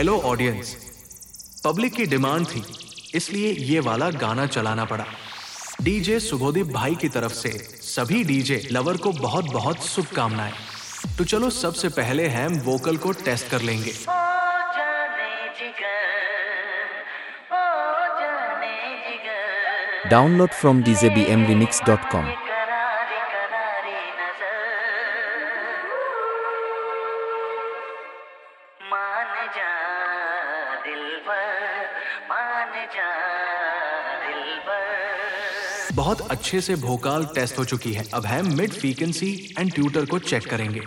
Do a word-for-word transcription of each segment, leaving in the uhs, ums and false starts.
Hello audience. Public की demand थी, इसलिए ये वाला गाना चलाना पड़ा। डीजे शुभोदीप भाई की तरफ से सभी डीजे लवर को बहुत बहुत शुभकामनाएं। तो चलो सबसे पहले हम वोकल को टेस्ट कर लेंगे। Download from d j b m remix dot com. बहुत अच्छे से भोकाल टेस्ट हो चुकी है। अब हम मिड फ्रीक्वेंसी एंड ट्यूटर को चेक करेंगे।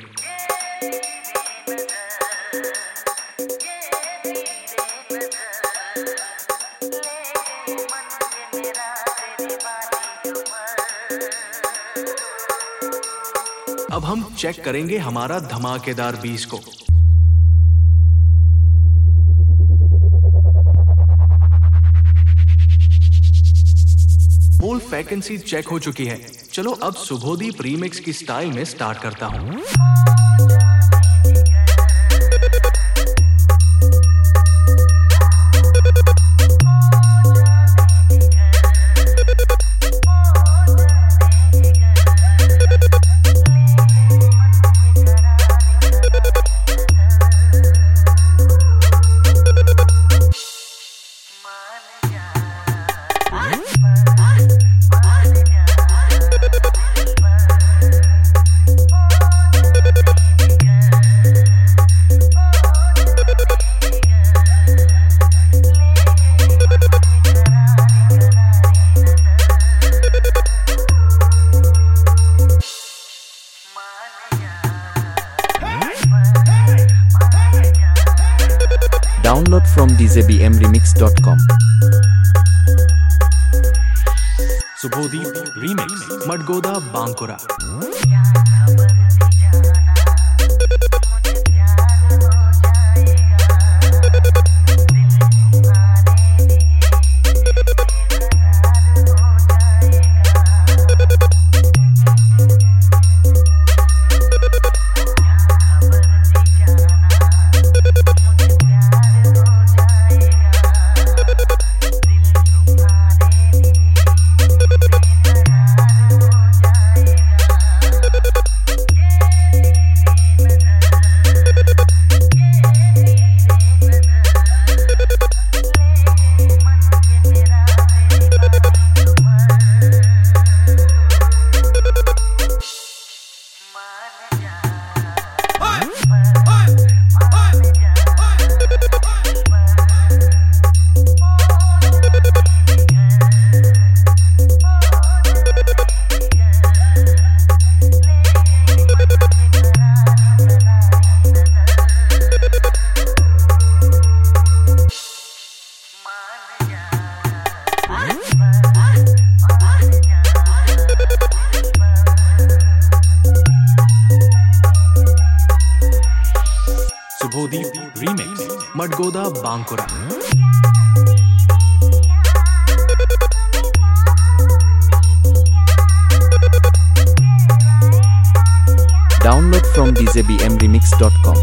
अब हम चेक करेंगे हमारा धमाकेदार बीस को। फुल फ्रीक्वेंसी चेक हो चुकी है। चलो अब शुभोदीप रीमिक्स की स्टाइल में स्टार्ट करता हूं। Download from d j b m remix dot com. Shubhodeep remix Madgoda Bankura. Shubhodeep remix Madgoda Bankura. Download from d j b m remix dot com.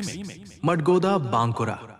Madgoda Bankura.